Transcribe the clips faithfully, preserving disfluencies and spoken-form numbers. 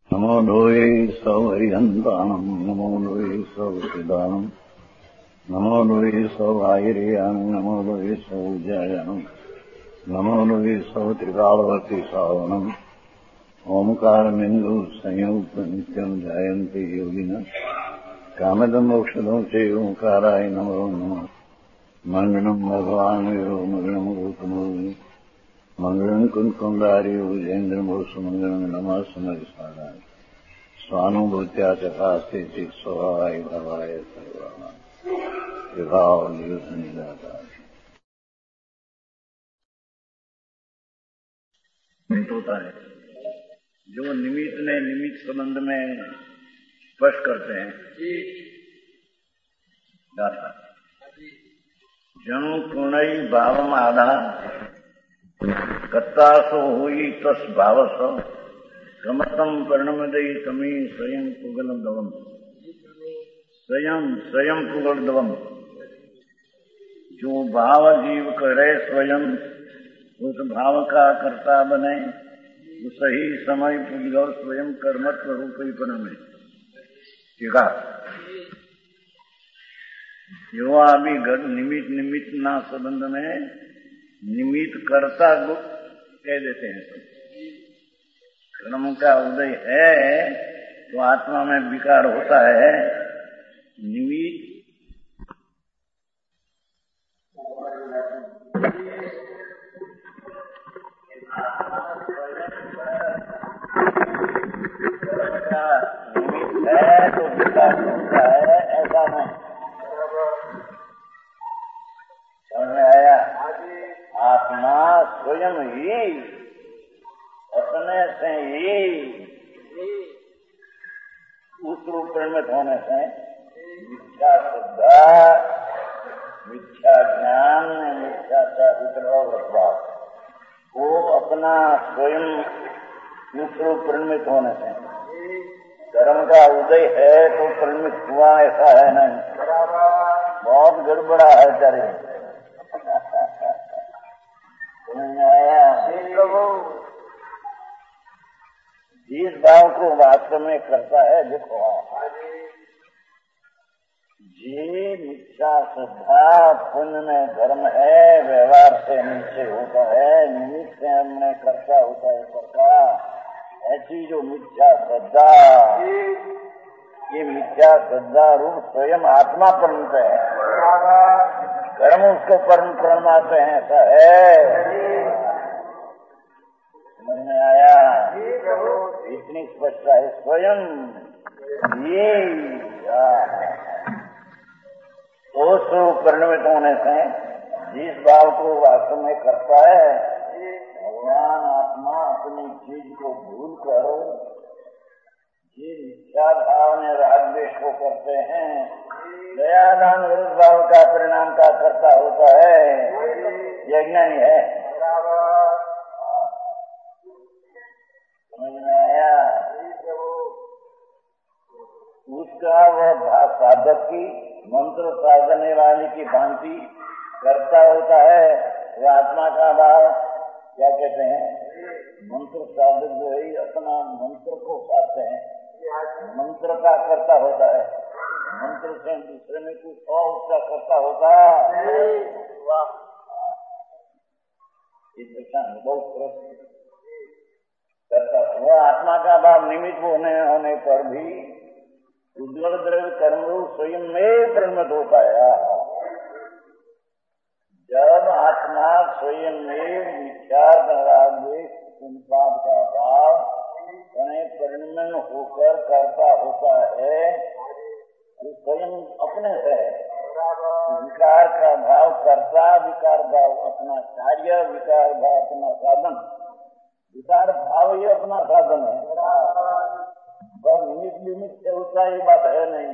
नमो लोये सौहरिहन्ताणम् नमो लोये सौहृदानम् नमो लोये सौभागिर्यानम् नमो लोये सौजयानम् नमो लोये सौत्रिकालवर्ति सावनम् ओंकारमिन्दु संयुक्त नित्यम् जायन्ते योगिनः कामदम् मोक्षदम् च ओंकाराय नमो नमः मङ्गलम् भगवान् वीरो मङ्गलम् गौतमो मंगलम कुंकुंडारी उजेन्द्रमोसु मंगलम नमः समरिसाराय स्वानुभूत्या चकास्ते चित स्वभावाय भवाय सर्वाणा विभाव नियुद्ध निराकार होता है जो निमित्त ने निमित्त संबंध में स्पष्ट करते हैं गाथा जनु कुणई भावम आधा कत्तासो हुई तस् भावस कमतम पर्णमदयी तमी स्वयं पुगल दवम स्वयं स्वयं पुगल दवम जो भाव जीव करे स्वयं उस भाव का कर्ता बने वो सही समय पुगल स्वयं कर्मत्व रूपीपन में ठीक है। जो अभी निमित्त निमित्त ना संबंध में निमित्त कर्ता गुण कह देते हैं। कर्म का उदय है तो आत्मा में विकार होता है। निमित्त निमित्त है तो विकार होता है, ऐसा नहीं समझ में आया। आत्मा स्वयं ही अपने से ही उस रूप में होने से मिथ्या श्रद्धा, मिथ्या ज्ञान, मिथ्या का विग्रह रखवा वो अपना स्वयं उस रूप परिणमित होने से कर्म का उदय है तो परिणमित हुआ, ऐसा है नहीं। बहुत गड़बड़ा है चारे जिस भाव को वास्तव में करता है। देखो जी मिथ्या श्रद्धा पुण्य में धर्म है, व्यवहार से नीचे होता है, निमित्त से हमने करता होता है करता। ऐसी जो मिथ्या श्रद्धा, ये मिथ्या श्रद्धा रूप स्वयं आत्मा परिणत है, कर्म उसको परम परमाते हैं, ऐसा है। समझ में आया? इतनी स्पष्टता है स्वयं ये तो स्वरूप परिणमित होने से जिस भाव को वास्तव में करता है भगवान आत्मा अपनी चीज को भूल कर ये मिथ्या भाव में रागद्वेष को करते हैं, दयादान विरुद्ध भाव का परिणाम का करता होता है। यज्ञ नहीं है। समझ में आया? उसका वह साधक की मंत्र साधने वाले की भांति करता होता है। वह आत्मा का भाव क्या कहते हैं? मंत्र साधक जो है अपना मंत्र को साधते हैं, मंत्र का करता होता है। मंत्र से दूसरे में कुछ और उसका करता होता है। इस दिशा में बहुत करता वह आत्मा का भाव निमित्त होने होने पर भी उज्ज्वल द्रव्य कर्म स्वयं में परिणत होता है। जब आत्मा स्वयं में विचार पाप का भाव परिणमन होकर करता होता है, तो स्वयं अपने से विकार का भाव करता, विकार भाव अपना कार्य, विकार भाव अपना साधन, विकार भाव ही अपना साधन है। बस निमित्त निमित्त से होता ये बात है नहीं।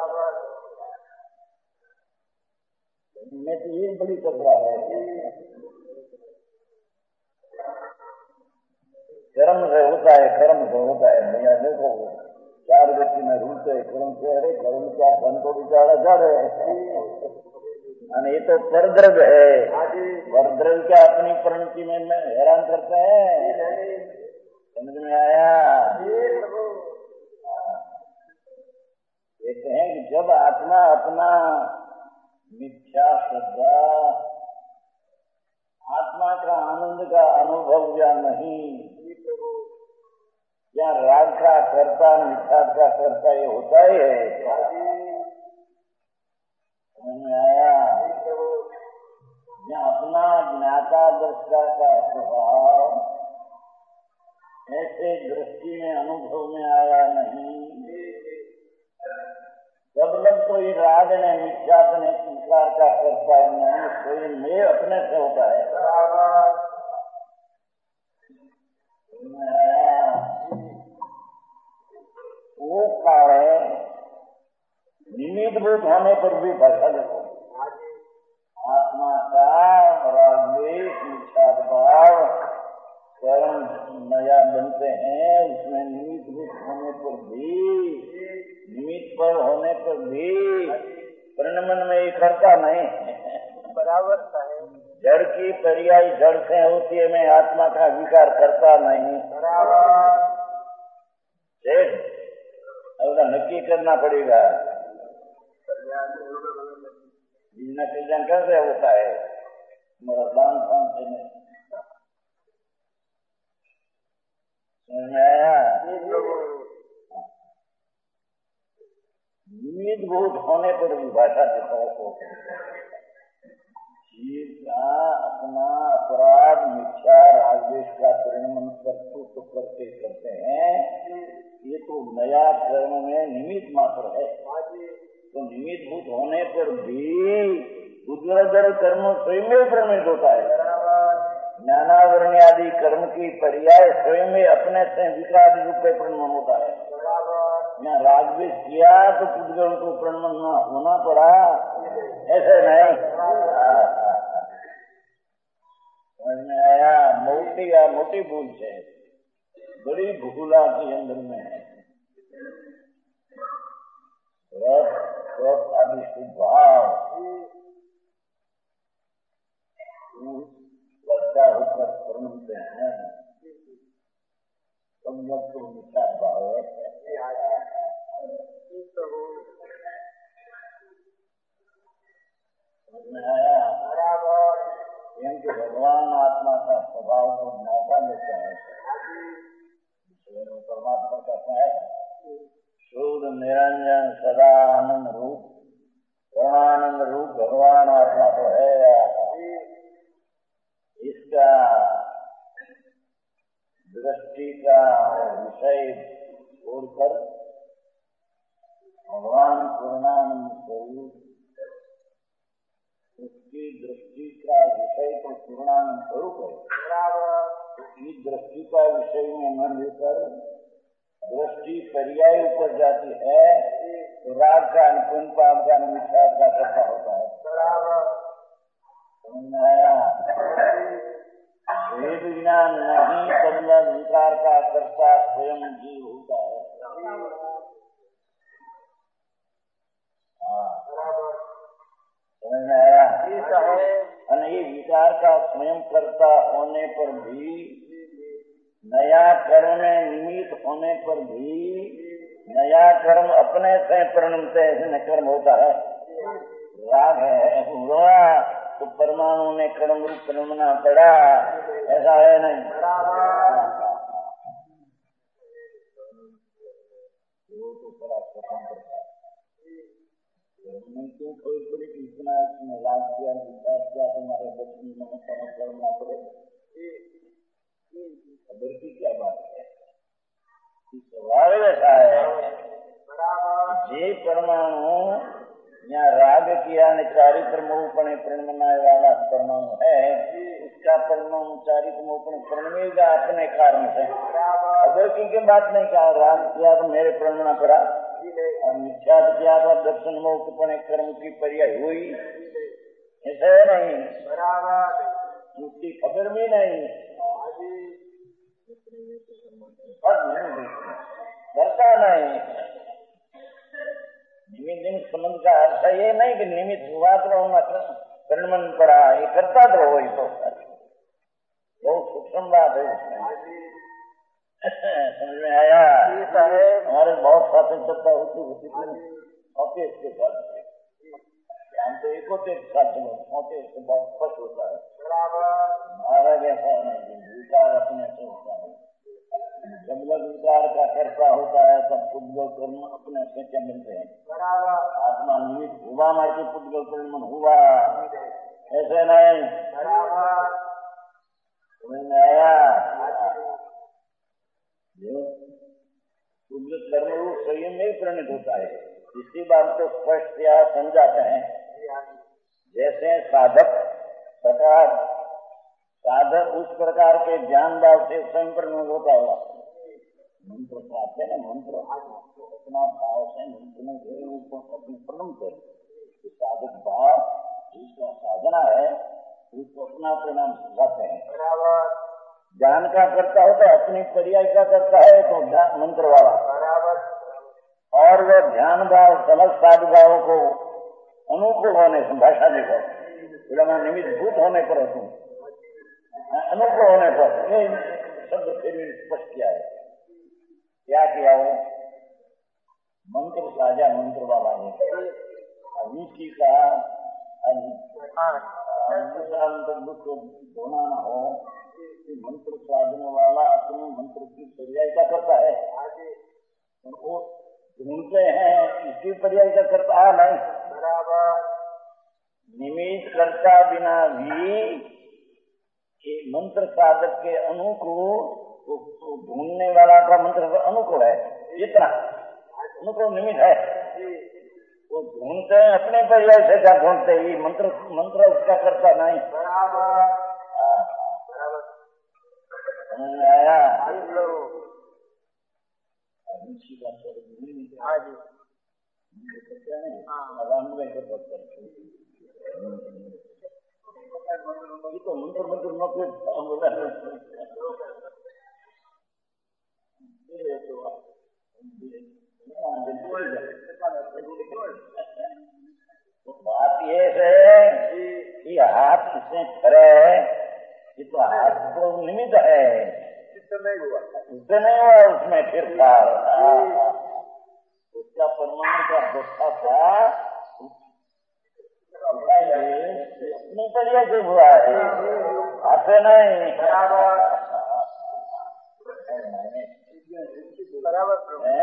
मैं तो ये बड़ी तकरार है। कर्म से होता है, कर्म से होता है। भैया देखो चार व्यक्ति में रूपते कर्म से, अरे कर्म क्या धन को बिचारा जा रहे हैं। ये तो परद्रव्य है। परद्रव्य क्या अपनी परिणति में हैरान करते हैं। समझ में आया? आत्मा अपना मिथ्या श्रद्धा, आत्मा का आनंद का अनुभव या नहीं, या राग का कर्ता मिथ्या का कर्ता ये होता ही है। समझ आया? या अपना ज्ञाता दृष्टा का स्वभाव ऐसे दृष्टि में अनुभव में आया नहीं, जब तक कोई राग ने मिथ्या ने स्वीकार का करता नहीं, स्वयं में अपने से होता है। वो काल है निमित्तभूत होने पर भी भाषा देखो, आत्मा का रागद्वेष मिथ्या भाव कर्म नया बनते हैं, उसमें निमित्तभूत होने पर भी, निमित्त पर होने पर भी परिणमन में ये करता नहीं बराबर है। जड़ की पर्याय जड़ से होती है, मैं आत्मा का विकार करता नहीं बराबर। उसका नक्की करना पड़ेगा, कल्याण कैसे होता है, मेरा दान पान से नहीं। निमित्तभूत होने पर भी भाषा दिखाओ, जीव का अपना अपराध मिथ्या रागद्वेष का परिणमन कर्तृत्व करते करते हैं, ये तो नया कर्म में निमित्त मात्र है। तो निमित्तभूत होने पर भी उज्ज्वल कर्म स्वयं में प्रमित होता है। ज्ञानावरण आदि कर्म की पर्याय स्वयं में अपने से विकार रूप में परिणमन होता है। यहाँ रागद्वेष किया तो पुद्गल को परिणमन होना पड़ा, ऐसे नहीं। समझ में आया? मोटी या मोटी भूल है, बड़ी भूला की अंदर में है। आदि स्वभाव बच्चा होकर परिणमते हैं, संगत को मिथ्या भाव है। समझ में आया? क्योंकि भगवान आत्मा का स्वभाव को ज्ञाता लेता है, परमात्मा कहता है शुद्ध निरंजन सदा आनंद रूप, पूर्णानंद रूप भगवान आत्मा तो है। इसका दृष्टि का विषय छोड़कर भगवान पूर्णानंद स्वरूप, उसकी दृष्टि का विषय तो पूर्णानंद स्वरूप है। इस दृष्टि का विषय में न लेकर दृष्टि पर्याय ऊपर जाती है तो राग का अनुकूल पाप का मिथ्या का करता होता है। समझ में आया? वेद ज्ञान नहीं करना विकार का कर्ता स्वयं जीव होता है। समझ में आया? ये विकार का स्वयं कर्ता होने पर भी, नया कर्म में निमित्त होने पर भी, नया कर्म अपने से परिणमते ऐसे कर्म होता है। राग है हुआ तो परमाणु में कर्म रूप परिणमना पड़ा, ऐसा है नहीं। वो तो बड़ा स्वतंत्र था, क्यों कोई कोई इतना इसमें लाभ किया विकास किया तुम्हारे बच्चे में कर्म करना पड़ेगा, खबर की क्या बात है? स्वभाव ऐसा है, जे परमाणु या राग किया चारित्र मोहपणे परिणमनाए वाला परमाणु है, उसका परमाणु चारित्र मोहपणे परिणमेगा अपने कारण से। अगर की बात नहीं कहा, राग किया तो मेरे परिणमना पड़ा, और मिथ्या किया तो दर्शन मोहपणे कर्म की पर्याय हुई, ऐसा है नहीं। उसकी खबर भी नहीं, करता नहीं। निमित्त निमित्त संबंध का अर्थ ये नहीं कि निमित्त हुआ तो परिणमन पड़ा, ये करता तो हो, तो बहुत सूक्ष्म बात है उसमें। समझ में आया? हमारे बहुत साथी सत्ता होती होती होती इसके साथ ध्यान तो एकोतेर साल छोटे से बहुत स्पष्ट होता है। महाराज ऐसा नहीं, विकार अपने से होता है। जब लोग विकार का कर्ता होता है तब पुद्गल कर्म अपने से क्या मिलते हैं। आत्मा निमित्त हुआ ना कि पुद्गल कर्म हुआ, ऐसे नहीं। समझ में आया? पुद्गल कर्म रूप स्वयं में ही परिणित होता है। इसी बात को स्पष्ट या समझाते हैं। जैसे साधक प्रकार साधक उस प्रकार के ज्ञान भाव से स्वयं परिणत होता हुआ मंत्र प्राप्त है ना, मंत्र अपना भाव से मंत्र में अपने प्रणम कर साधक भाव जिसका साधना है उसको अपना परिणाम सिखाते हैं। ज्ञान का करता हो तो अपनी पर्याय का करता है तो मंत्र वाला, और वो ध्यान भाव समस्त साधु भावों को अनुकूल होने से भाषा देखो निमित्त भूत होने पर अनुकूल होने पर ये शब्द फिर स्पष्ट किया है। क्या किया हो? मंत्र साझा मंत्र वाला है अभी का दुख धोना न हो, मंत्र साधने वाला अपने मंत्र की पर्याय का करता है और वो ढूंढते हैं इसकी पर्याय का करता है नहीं। निमित्त करता बिना भी मंत्र साधक के अनुकूल ढूंढने वाला का मंत्र अनुकूल है, इतना अनुकूल निमित्त है। वो ढूंढते हैं अपने पर्याय से क्या ढूंढते ही मंत्र मंत्र उसका करता नहीं। आया तो मंत्र मंत्र न बात ये है कि हाथ इसमें फरे ये तो हाथ को निमित्त है, इससे नहीं हुआ उससे नहीं हुआ उसमें फिर उसका परमाणु का दुखा था अपने पर्याय से हुआ है, हाथ से नहीं। बराबर है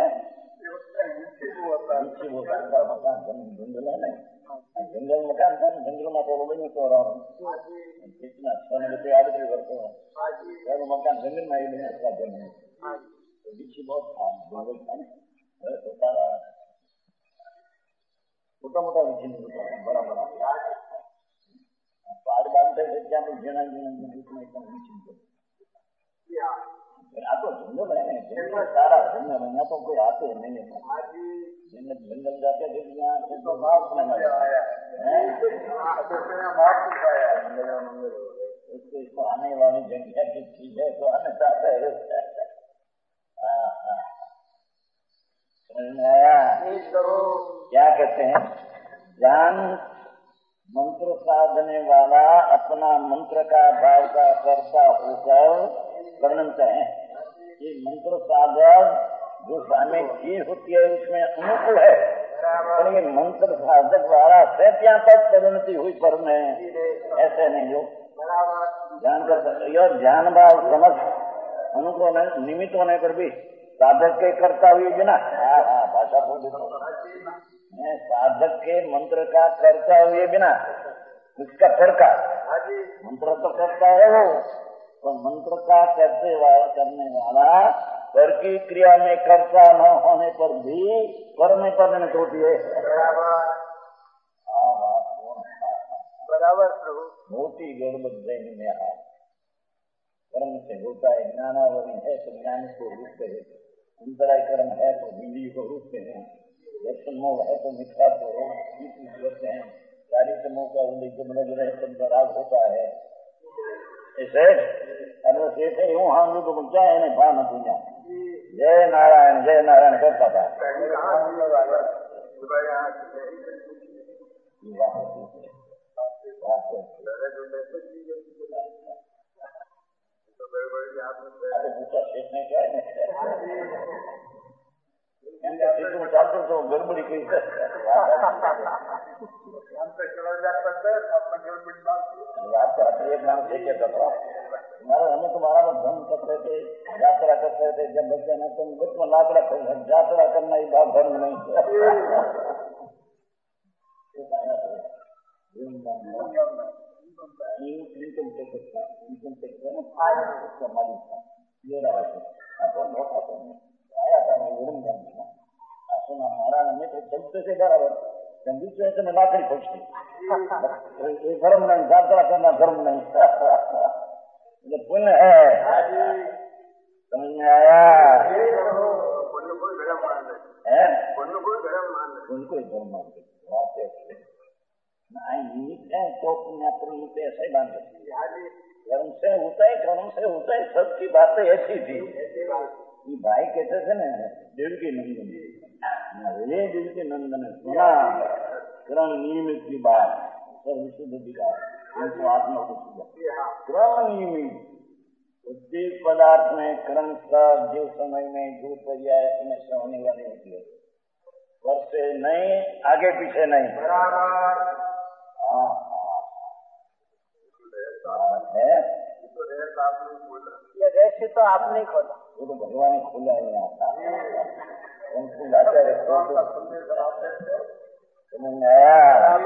मकान जंगल है नहीं, जंगल मकान था जंगल में तो नहीं सो रहा हूँ कितना सोने रुपये आगे करते हैं मकान जंगल में ही नहीं उसका जंगल तो बीच बहुत था जंगल था ना छोटा मोटा बीच नहीं बड़ा बड़ा पहाड़ बांधते थे क्या जीना जीना आ तो जंगल है जंगल सारा जंगल है, तो कोई आते नहीं है जंगल जंगल जाते थे उसको आने वाली जगह की चीज है तो आने चाहता है। समझ में आया? क्या कहते हैं? ज्ञान मंत्र साधने वाला अपना मंत्र का भाव का करता होकर वर्णन है। ये मंत्र साधक जो सामने चीज होती है उसमें अनुकूल है, और ये मंत्र साधक द्वारा से ત્યાં तक परिणति हुई पर में ऐसे नहीं हो ध्यान कर यह ध्यान भाव समझ अनुकूल निमित्त होने पर भी साधक के करता हुए बिना भाषा बोल देता साधक के मंत्र का करता हुए बिना उसका फर्का मंत्र तो करता है वो तो मंत्र का करते वाला करने वाला पर की क्रिया में कर्ता न होने पर भी कर में परिणत होती है। बराबर प्रभु मोटी गड़बड़ देने में है कर्म से होता है। ज्ञानावरण है तो ज्ञान को रूप है, अंतराय कर्म है तो बिंदी को रूप है, दर्शन मोह है तो मिथ्या को रूप है, कार्य समूह का उल्लेख बने रहे तो राग होता है। ऐसे अरे से यूं हम लोग को क्या है भान दुनिया जय नारायण जय नारायण करता था। સીધું ચાલતું તો ગડબડી કઈ વાત तो एक नाम से क्या करता हमारा हमें तुम्हारा धर्म करते थे यात्रा करते थे जब बच्चे न तुम बच में लाकड़ा यात्रा करना ही बात धर्म नहीं इनकम टैक्स इनकम टैक्स है उसका मालिक था ये रहा है अपन बहुत आता आया था मैं उड़न जाना सुना महाराज हमें तो चलते थे बराबर बीच में तो लाकड़ी पहुंचती ये धर्म नहीं यात्रा करना धर्म नहीं ये पुण्य है समझ में आया उनको ही धर्म मानते निमित्त है तो पुण्य पुण्य ऐसा ही बांध कर्म से होता है कर्म से होता है सबकी बातें ऐसी थी ये भाई कहते थे ना देवकी नंदन ये देवकी नंदन सुना क्रम नियमित की बात सर विशुद्ध विकार उनको आत्मा को क्रम नियमित प्रत्येक पदार्थ में क्रम सब जो समय में जो पर्याय समय होने वाली होती है वर्षे नहीं आगे पीछे नहीं बराबर है ये रहस्य तो आपने खोला वो तो भगवान ने खोला ही आता उनको लाता है समझ में आया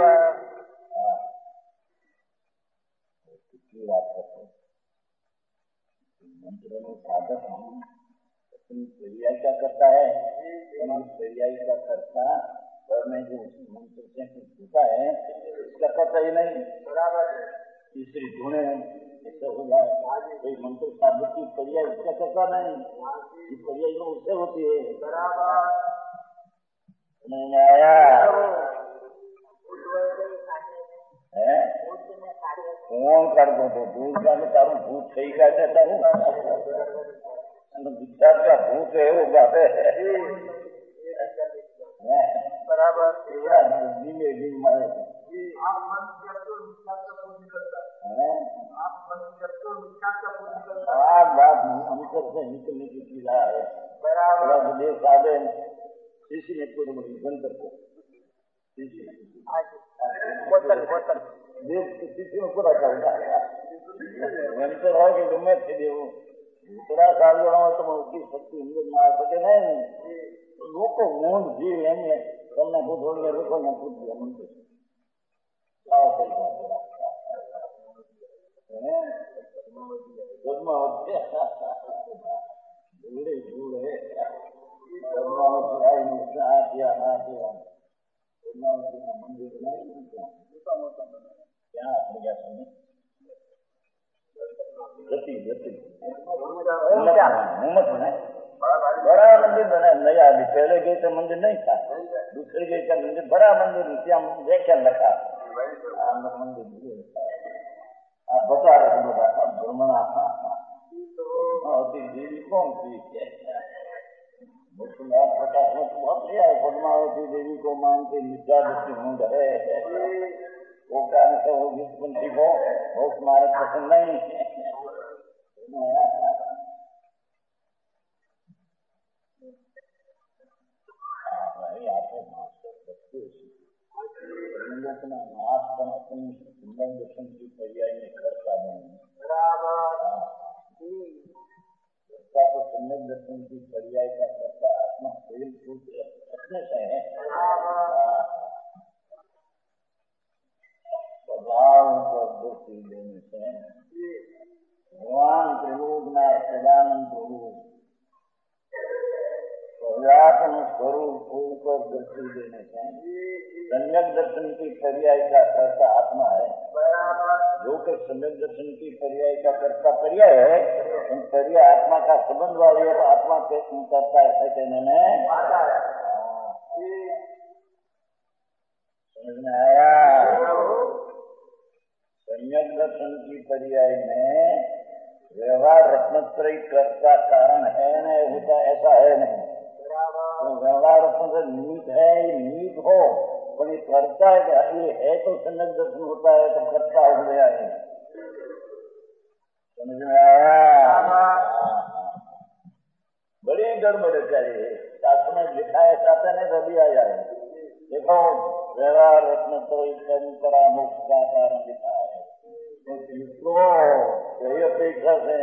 कितनी बात करते मंत्रों में साधक अपनी क्रिया क्या करता है क्रिया का करता और में जो मंत्र से कुछ होता है इसका करता ही नहीं बराबर तीसरी धुने ऐसे हो जाए कोई मंत्र साधक की क्रिया इसका करता नहीं ये क्रिया जो उससे होती है बराबर समझ में आया कौन कर दो तो दूर का मैं तारू भूत सही का देता हूँ विचार का भूत है वो बात है बराबर नीले नील मारे आप बात अंतर से निकलने की चीजा है बराबर देश आगे किसी ने पूर्ण बंद करते बोतल बोतल देश किसी में पूरा चलता है तो है कि तुम्हें थे देव दूसरा साल जो तो उसकी शक्ति हिंदू मार सके नहीं लोग को मूंद जी लेंगे तुमने खुद हो गया रुको ने पूछ दिया मन को पद्मावती बूढ़े बूढ़े पद्मावती आई मुझसे आ दिया आ दिया पद्मावती का मंदिर नहीं क्या आपने सुनी गति गति मोहम्मद बना बड़ा मंदिर बना नया अभी पहले गए तो मंदिर नहीं था दूसरे गए का मंदिर बड़ा मंदिर क्या देखा रखा मंदिर आप बता रहे बता ब्रह्मणा देवी कौन सी प्रकाश में बहुत लिया है पद्मावती देवी को मानते नित्या दृष्टि मुंड है वो कारण से वो विश्वपंथी को वो स्मारक पसंद नहीं नाथ पर अपनी सुंदर दर्शन की पर्याय में करता नहीं तो सुंदर दर्शन की पर्याय का करता आत्मा प्रेम अपने से है स्वभाव को दृष्टि देने से भगवान त्रिलोकनाथ सदानंद प्रभु व्यापन स्वरूप को दृष्टि देने से सम्यक दर्शन की पर्याय का कर्ता आत्मा है जो कि सम्यक दर्शन की पर्याय का कर्ता पर्याय है उन पर्याय आत्मा का संबंध वाली है तो आत्मा के करता ऐसा कहने में समझ में आया सम्यक दर्शन की पर्याय में व्यवहार रत्नत्रय कर्ता कारण है नहीं होता ऐसा है नहीं तो व्यवहार रत्न निमित्त है ये निमित्त हो पर ये करता है ये है तो सम्यक दर्शन होता है तो करता हो गया है समझ में आया बड़ी गड़बड़ है शास्त्र में लिखा है, चाहते नहीं तो भी आ जाए। देखो व्यवहार रत्न तो परंपरा मोक्ष का कारण लिखा है, तो यही अपेक्षा से।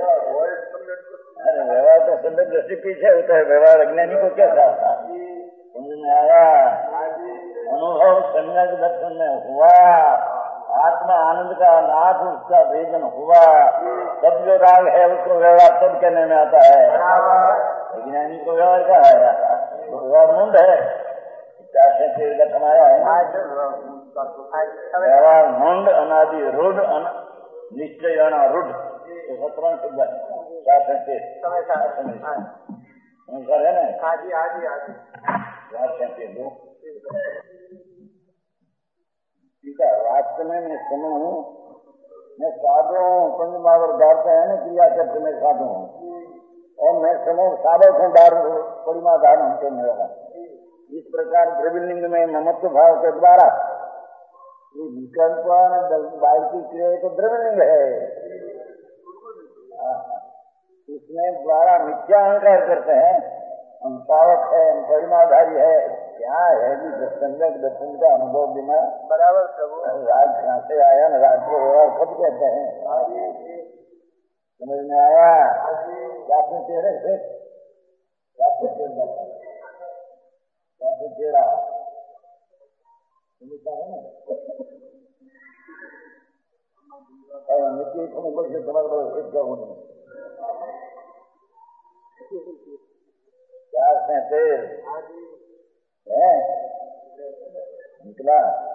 अरे व्यवहार तो संदर्भ दृष्टि पीछे होता है, व्यवहार अज्ञानी को क्या चाहता, समझ में आया? अनुभव सम्यक दर्शन में हुआ, आत्मा आनंद का नाथ उसका भेदन हुआ, तब जो राग है उसको व्यवहार तब कहने में आता है। विज्ञानी को व्यवहार का है, तो व्यवहार मुंड है, चार से तेर का कमाया है। व्यवहार मुंड, अनादि रूढ़, निश्चय अनारूढ़, तो सत्रह शब्द है, चार से तेर है ना? हाजी हाजी हाजी चार से तेर दो रास्ते में मैं सुनू, मैं साधु हूँ, पंच महावर डालते हैं ना क्रिया करते, मैं साधु हूँ और मैं समूह साधक हूँ, डार परिमा धारण हमसे मेरा। इस प्रकार द्रव्यलिंग में ममत्व भाव के द्वारा ये विकल्प बाहर की क्रिया तो द्रव्यलिंग है, इसमें द्वारा मिथ्या अहंकार करते हैं, हम सावक है, हम परिमाधारी है, क्या है जी संगत दर्शन का अनुभव बिना बराबर प्रभु। राज कहाँ से आया न, राज को व्यवहार कब कहते हैं, समझ में आया? आपने तेरे से तेरा चार से तेर है निकला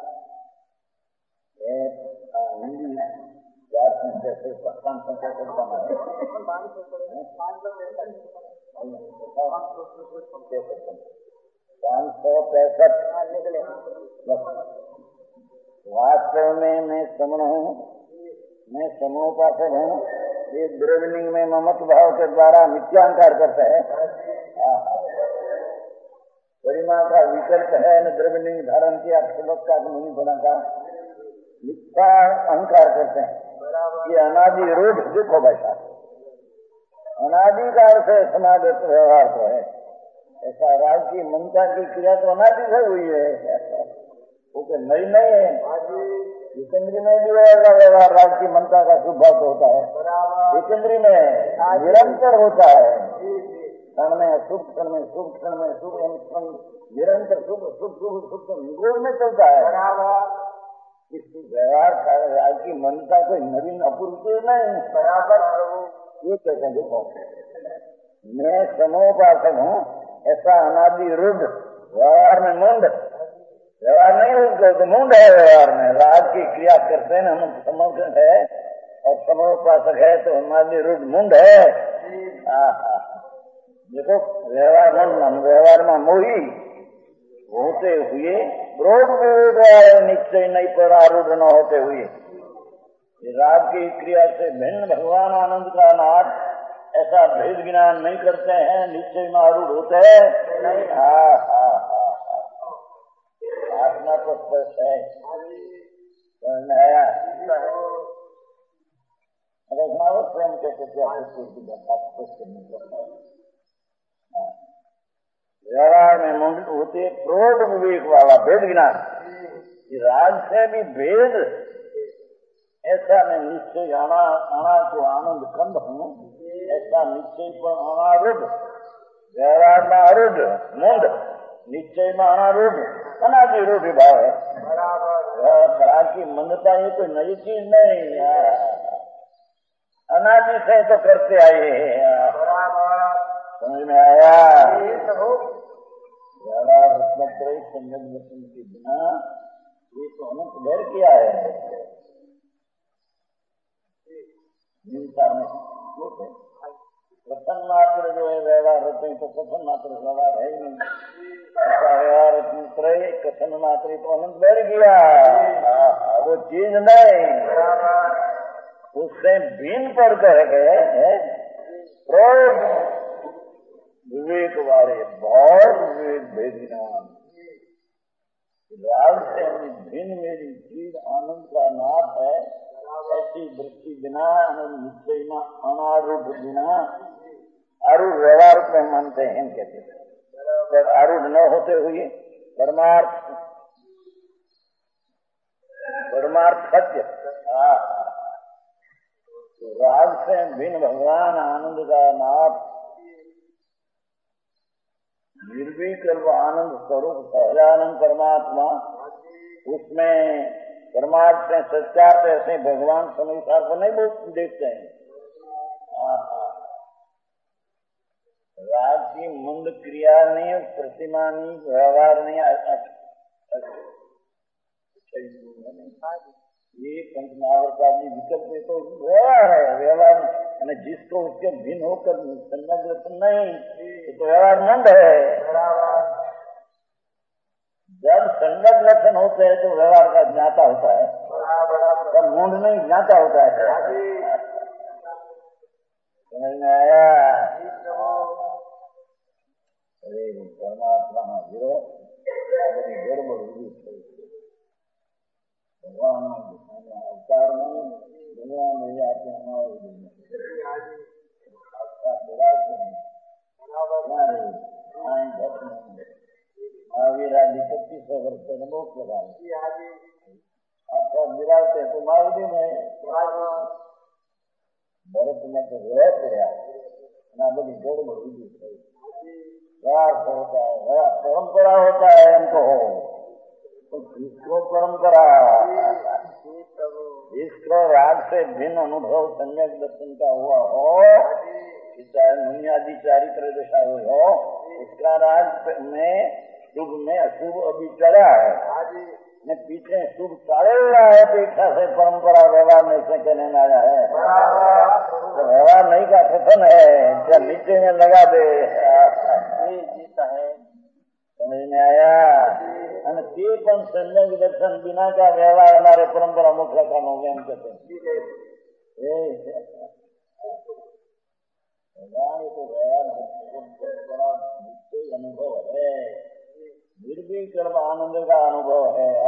हिंदी चार से तेर पाँच सौ पैंसठ बना है, पाँच सौ पैंसठ वास्तव में मैं समण हूँ, मैं समूपासक हूँ। ये द्रव्यलिंग में ममत्व भाव के द्वारा मिथ्यांकार करते हैं, परिमा का विकल्प है न द्रव्यलिंग धारण किया, का मुनि बना का मिथ्या अहंकार करते हैं। ये अनादि रूढ़, देखो बैठा अनादि का अर्थ है समागत व्यवहार तो है, ऐसा राज की ममता की क्रिया तो अनादि से हुई है, वो तो नई नहीं है। विकेंद्री में भी व्यवहार राज की ममता का शुभ भाव होता है, विकेंद्री में निरंतर होता है, क्षण में शुभ, क्षण में शुभ, क्षण में शुभ, निरंतर शुभ शुभ शुभ शुभ निगोड़ में चलता है। इस व्यवहार का राज की ममता कोई नवीन अपूर्व नहीं, बराबर ये कहते हैं। देखो मैं समोपासक हूँ, ऐसा अनादि रूढ़ व्यवहार में मुंड, व्यवहार नहीं हो तो मुंड है, व्यवहार में राज की क्रिया करते हैं, हम समोपक है और समोपासक है तो अनादि रूढ़ मुंड है। देखो व्यवहार मन व्यवहार में मोही होते हुए क्रोध विवेक निश्चय नहीं पर आरूढ़ न होते हुए राग की क्रिया से भिन्न भगवान आनंद का नाथ ऐसा भेद ज्ञान नहीं करते हैं, निश्चय में आरूढ़ होते हैं नहीं। हाँ हाँ हाँ आत्मा तो स्पष्ट है, स्वयं व्यवहार में मुंड होते क्रोध विवेक वाला भेद ज्ञान, राग से भी भेद ऐसा मैं निश्चय आना आना तो आनंद कंद हूँ, ऐसा निश्चय पर अनारूढ़ व्यवहार में आरूढ़ मुंड, निश्चय में अनारूढ़ अनादि रूढ़ भाव है। राग की मंदता ये कोई नई चीज नहीं, अनादि से तो करते आए हैं, समझ में आया? रत्नत्रय संगत दर्शन के बिना ये तो अनंत भैर किया है। प्रसन्न मात्र जो है व्यवहार होते हैं तो प्रसन्न मात्र व्यवहार है ही नहीं, व्यवहार रत्नत्रय कथन मात्र तो अनंत भैर किया, वो चीज नहीं, उससे भिन्न पर कह गए विवेक वाले बहुत विवेक भेदनाम राग से भिन्न मेरी चीज आनंद का नाथ है, ऐसी वृत्ति बिना निश्चय में अनारूढ़ बिना आरूढ़ व्यवहार में मानते हैं कहते हैं। पर आरूढ़ न होते हुए परमार्थ परमार्थ सत्य। तो राग से भिन्न भगवान आनंद का नाथ निर्विकल्प आनंद स्वरूप सहजानंद परमात्मा, उसमें परमार्थ से सत्यार्थ ऐसे भगवान समीसार को नहीं देखते हैं। राग की मंद क्रिया नहीं, प्रतिमा नहीं, व्यवहार नहीं, ये पंचमहावर्तादी विकल्प में तो व्यवहार है। व्यवहार यानी जिसको उसके भिन्न होकर संलग्न नहीं, तो व्यवहार मंद है। जब संगत लक्षण होते हैं तो व्यवहार का ज्ञाता होता है, तब मूंढ नहीं ज्ञाता होता है। समझ में आया? अरे परमात्मा गिरो गड़बड़ हुई भगवान अवतार में दुनिया में आते महावीर आदि पच्चीस सौ वर्ष से अनुभव लगा आपका विराते तो महावीर में भरत में तो रह गया ना, बड़ी गड़बड़ हुई होता है, परंपरा होता है हमको, तो किसको परंपरा, इसको राग से भिन्न अनुभव सम्यक दर्शन का हुआ हो, चाहे मुनियादि चारित्र दशा हो, उसका राग में शुभ में अशुभ अभी चढ़ा है, ने पीछे शुभ चढ़े हुआ है, अपेक्षा से परंपरा व्यवहार में से कहने में आया है। तो व्यवहार नहीं का कथन है, जब नीचे में लगा दे है, समझ में आया? ते पण सम्यक दर्शन बिना का व्यवहार हमारे परंपरा मुख्य काम हो गए, हम कहते हैं तो व्यवहार अनुभव है, निर्विकल्प आनंद का अनुभव है।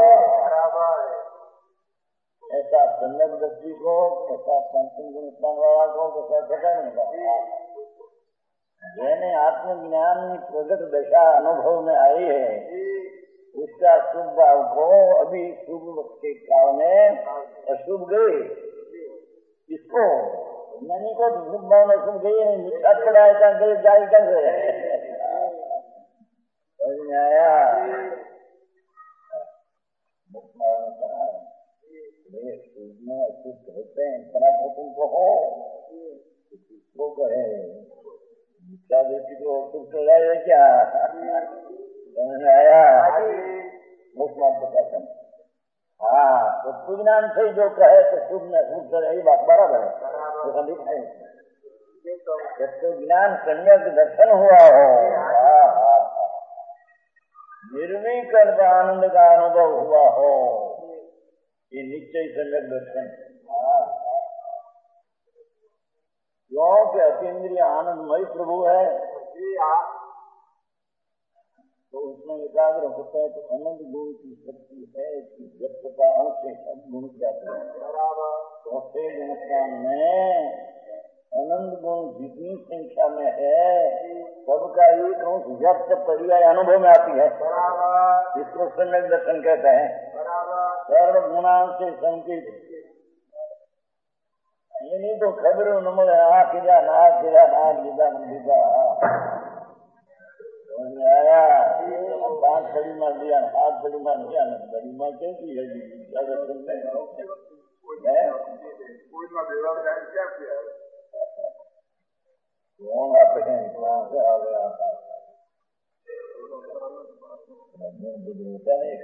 ऐसा सम्यक दृष्टि को, ऐसा पंचम गुण स्थान वाला को कैसा घटा नहीं होगा। मैंने आत्मज्ञान प्रगट दशा अनुभव में आई है, उसका शुभ भाव को अभी शुभ के काल में अशुभ गए, इसको मैंने को शुभ भाव में शुभ गई नहीं, मिठा पड़ा ऐसा गए जाए कैसे आया। शुभ में अशुभ होते हैं, पराक्रम को हो किसको कहे, मिथ्या दृष्टि को शुभ चढ़ाए क्या, समझ में आया? मुख्य हाँ, तो सुज्ञान से जो कहे तो शुभ में शुभ चढ़े, यही बात बराबर है, तो कभी नहीं। जब तो ज्ञान सम्यक दर्शन हुआ हो, हाँ हाँ निर्विकल्प आनंद का अनुभव हुआ हो, ये निश्चय सम्यक दर्शन। क्योंकि अतीन्द्रिय आनंदमय प्रभु है, तो उसमें एकाग्र होता है, तो अनंत गुण की शक्ति है कि व्यक्तताओं से सब गुण जाते हैं। चौथे गुण स्थान में अनंत गुण जितनी संख्या में है, सबका एक अंश व्यक्त पर्याय अनुभव में आती है, इसको सम्यक दर्शन कहते हैं। सर्व गुणांश से संकित, ये नहीं तो खबर नमल आ किया ना किया ना लीजा लीजा आया, हाथ बड़ी मार दिया, हाथ बड़ी मार दिया, बड़ी मार कैसी है जी, क्या दर्शन में कौन आते हैं, वहां से आ गया होता है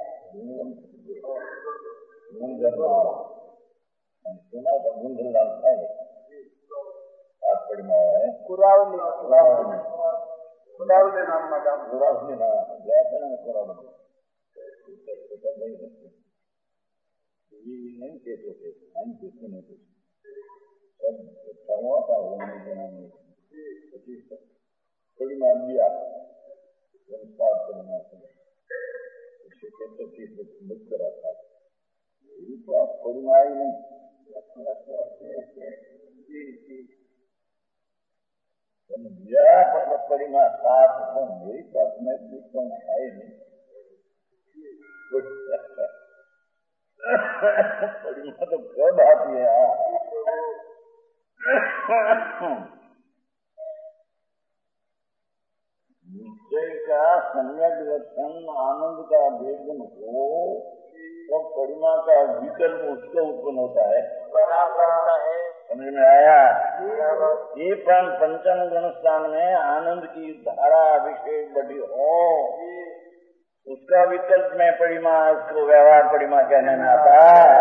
सुना था मुंडल डालता है, हाथ बड़ी मार है कुरावली कुरावली नाम ना काम कुरावली ना जैसे ना कुरावली ये नहीं कहते थे, हम किसने नहीं कुछ सब समूह का होने देना नहीं, थोड़ी मान दिया संस्कार करना उससे कहते चीज मुक्त रहता है, ये तो आप थोड़ी मारी नहीं। पड़ी में साथ तो मेरी बात में तो है नहीं पड़ी में तो कब आती है निश्चय का सम्यक दर्शन आनंद का भेदन हो तो परिमा का विकल्प उसको उत्पन्न होता है। समझ में आया? ये पंचम गुण स्थान में आनंद की धारा अभिषेक बड़ी हो उसका विकल्प में परिमा उसको व्यवहार परिमा कहने में आता है।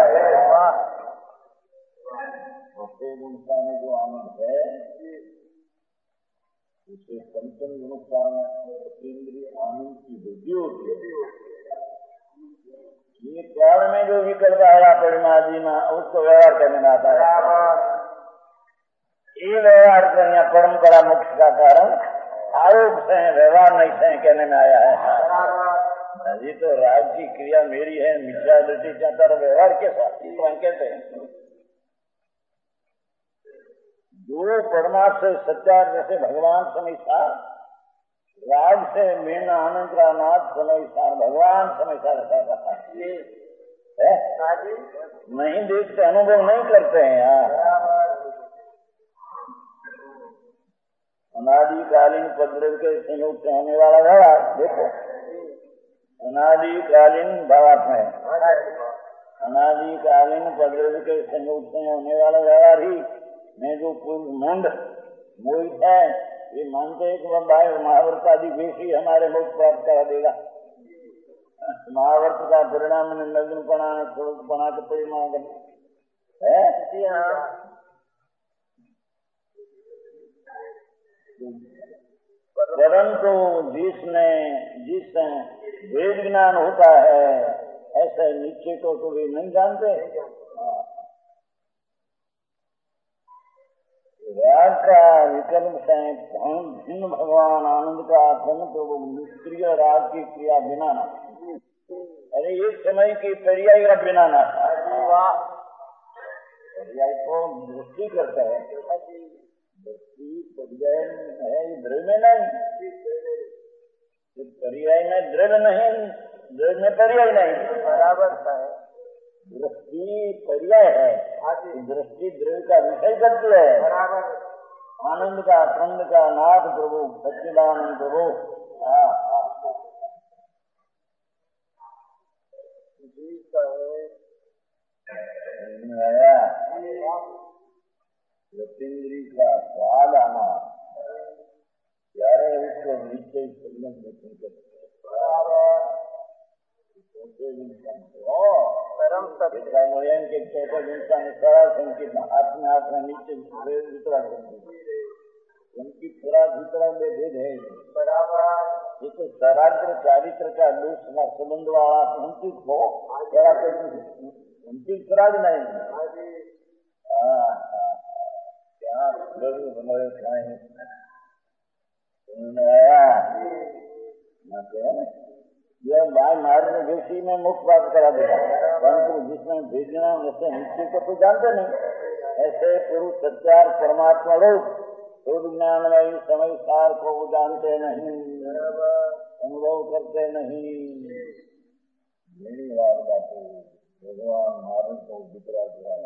गुण स्थान में जो आनंद है उसे पंचम गुण स्थान में इंद्रिय आनंद की वृद्धि होती है। ये काल में जो विकल्प आया परिमा जी में उसको व्यवहार करने में आता है। ये व्यवहार करना परंपरा मोक्ष का कारण आरोप से व्यवहार नहीं से कहने में आया है। ये तो राज की क्रिया मेरी है मिथ्या दृष्टि चाहता व्यवहार के साथ कहते हैं जो परमार्थ से सच्चा जैसे भगवान समझता राज से मेन आनंद का नाथ समझता भगवान समझता रहता है नहीं देखते अनुभव नहीं करते हैं यार। अनादिकालीन पद्रव के संयोग से होने वाला व्यवहार देखो अनादिकालीन भावार्थ में अनादिकालीन पद्रव के संयोग से होने वाला व्यवहार ही मैं जो पूर्व मुंड मोहित है ये मानते हैं कि वह भाई महावर्त आदि बेशी हमारे मोक्ष प्राप्त करा देगा। महावर्त का परिणाम नग्नपणा स्वरूपपणा के परिणाम है। परंतु जिसने जिससे वेद ज्ञान होता है ऐसे निश्चय को तो वे नहीं जानते। राग का विकल्प से भिन्न भगवान आनंद का धन प्रभु निष्क्रिय राग की क्रिया बिना ना अरे एक समय की पर्याय का बिना ना पर्याय को दृष्टि करता है दृष्टि पर्याय है द्रव्य में नहीं पर्याय में द्रव्य नहीं द्रव्य में पर्याय नहीं बराबर है। दृष्टि पर्याय है दृष्टि द्रव्य का विषय करती है। आनंद का आनंद का नाथ प्रभु सच्चिदानंद प्रभु लतीन्द्री का स्वाद आना प्यारे उसको नीचे संगम दर्शन करते के कहते जिनका निसारा संकेत हाथ में हाथ में नीचे वितरा करते उनकी पूरा वितरण में भेद है बराबर। ये तो चराग्र चारित्र का दोष संबंध वाला उनकी हो उनकी खराज नहीं क्या हमारे खाए आया यह बाय मार्ग व्यक्ति में मुक्त प्राप्त करा देगा परंतु जिसमें भेजना वैसे निश्चय को तो जानते नहीं ऐसे पुरुष सत्यार परमात्मा रूप खुद ज्ञानमयी समय सार को जानते नहीं अनुभव करते नहीं। मेरी बात बातें भगवान मार्ग को वितरा दिया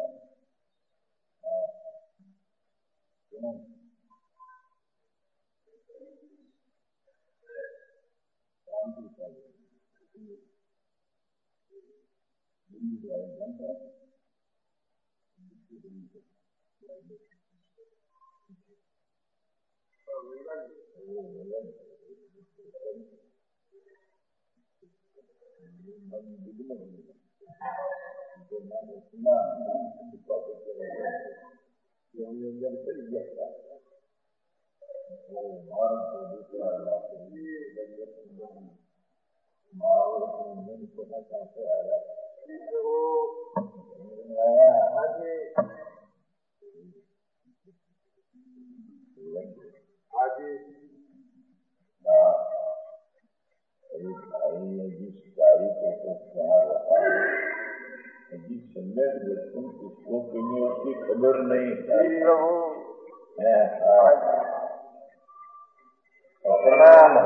खबर नहीं है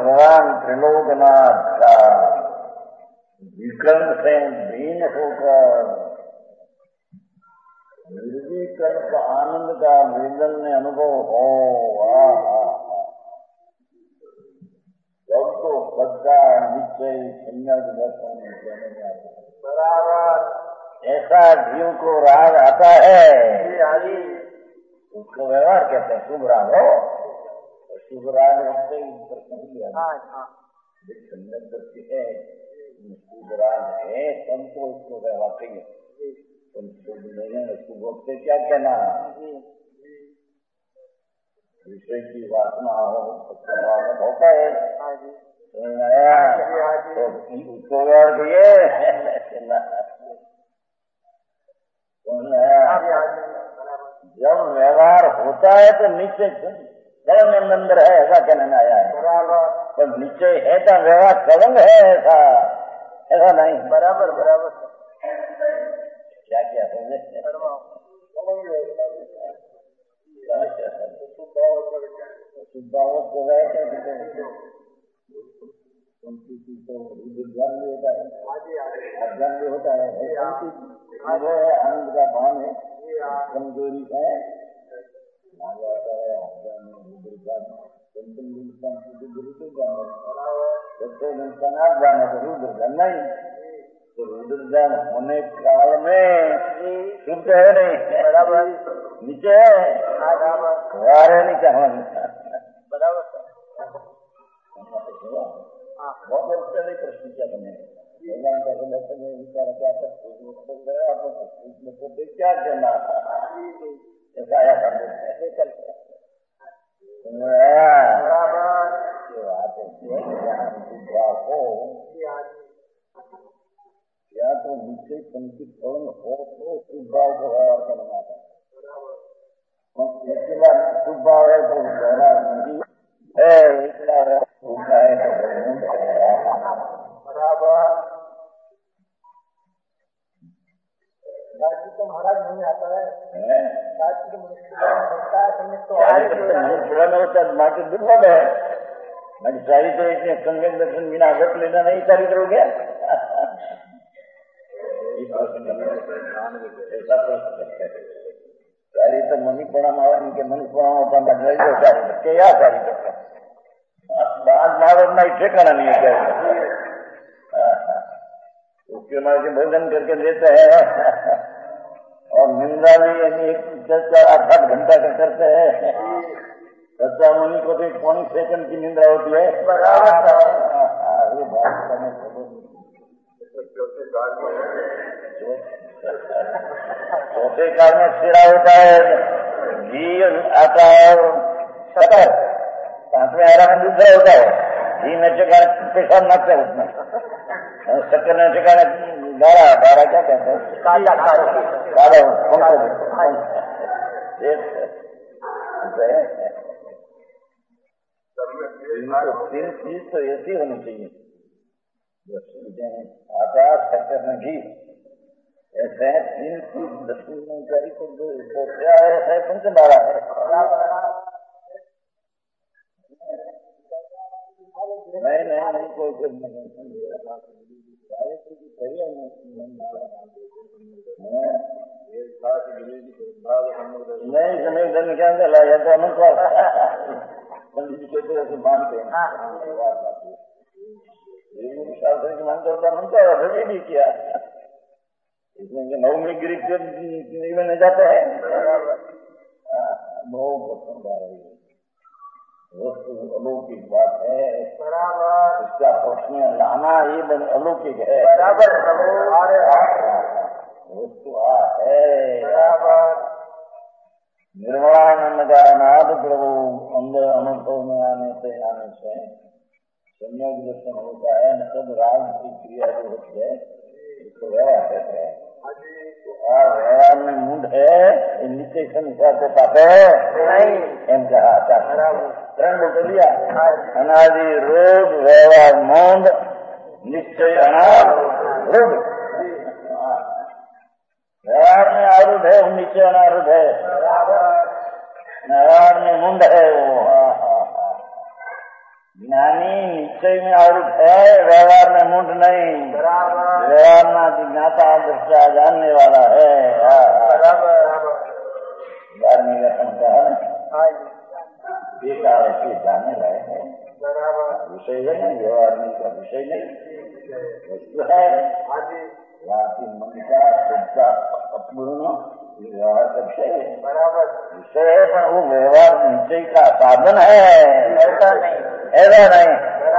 भगवान त्रिलोकनाथ का विकल्प से भीन होकर निर्विकल्प आनंद का वेदन में अनुभव हो, सबको सच्चा निश्चय सम्यक दर्शन देने में आता है। बराबर ऐसा जीव को राग आता है, उसको व्यवहार कहते हैं। शुभ राग हो, शुभ राग रखते ही दर्शन दिया सम्यक दृष्टि है, शुभ राग है, सबको उसको व्यवहार चाहिए। तुम शुभ नहीं है, शुभ से क्या कहना, विषय की वासना हो स्वागत होता है, तो उसको व्यवहार किए। जब व्यवहार होता है तो निश्चय कलंग अंदर है, ऐसा कहने में आया है। पर निश्चय है तो व्यवहार कलंग है, ऐसा ऐसा नहीं। बराबर बराबर क्या क्या समझे, शुद्धावत को गए संस्कृति तो ज्ञान भी होता है, अज्ञान भी होता है। वो है आनंद का भान है, कमजोरी है, आता है अज्ञान आप जाने तो रुद्र ज्ञान नहीं, तो रुद्र ज्ञान होने काल में शुद्ध है नहीं, बराबर नीचे है, वारे नहीं चाहना बराबर। बहुत अच्छा नहीं प्रश्न किया तुमने, भगवान का दर्शन में विचार क्या सकते क्या देना, ऐसा आया हो या तो नीचे संकित फल हो तो शुभाव को व्यवहार करना है। इसके बाद शुभाव है तो व्यवहार नहीं है, होता है बराबर। तो महाराज नहीं आता है, तो होता है माँ के दुर्लभ है, मैं चारित्र इतने संगत दर्शन बिना अगत लेना नहीं चारित्र हो गया। चारित्र मनी प्रणाम आवा इनके मनी प्रणाम होता चारित्र के या चारित्र बात मारत नहीं ठिकाना नहीं है चारित्र। उसके मारे भोजन करके देते हैं और निंदा भी यानी एक दस चार आठ आठ घंटा का करते हैं। सच्चा मुनि को तो पौनी सेकंड की निंदा होती है, बराबर। ये बात करने चौथे काल में सिरा होता है, घी आता है और शक्कर, पांचवें आरा में दूसरा होता है, घी में चकाने पेशाब नाचते है उसमें, शक्कर में चकाने गारा, गारा क्या कहते हैं, गारा तीन चीज तो ऐसी होनी चाहिए, आकाश शक्कर में घी, ऐसे तीन चीज दक्षिण में चाहिए तो क्या है, ऐसा पंच बारह है। नहीं नहीं नहीं कोई कुछ नहीं समय धन क्या चला है तो अनुसार पंडित जी कहते ऐसे मानते हैं, शास्त्र की मानते होता अनुसार अभी भी किया, इसमें नवमी गिरी के नहीं जाते हैं। बहुत पसंद आ रही है, वस्तु अलौकिक बात है, बराबर। इसका प्रश्न लाना ही अलौकिक है, बराबर। वस्तु आ है, बराबर। निर्वाणानंद का अनाद प्रभु अंदर अनुभव में आने से आने से संयोग दर्शन होता है, न सब राग की क्रिया जो होती है इसको व्यवहार कहते हैं। और व्यवहार में मूड है, इंडिकेशन हिसाब से पाते नहीं, एम कहा त्रण बोल लिया, अनादि रोग व्यवहार मूड निश्चय अनाद रोग, व्यवहार में आरूढ़ है, निश्चय अनारूढ़ है, व्यवहार में मुंड है, वो ज्ञानी निश्चय में आवृत है, व्यवहार में मुंड नहीं। व्यवहार में जिज्ञासा दृष्टा जानने वाला है। बारहवीं का संख्या बेकार से जानने लायक है। विषय है नहीं, व्यवहार नहीं का विषय नहीं, वस्तु है। वाकी मन का शुद्धा अपूर्ण व्यवहार का विषय है, विषय है, पर वो व्यवहार निश्चय का साधन है। ऐसा नहीं, ऐसा नहीं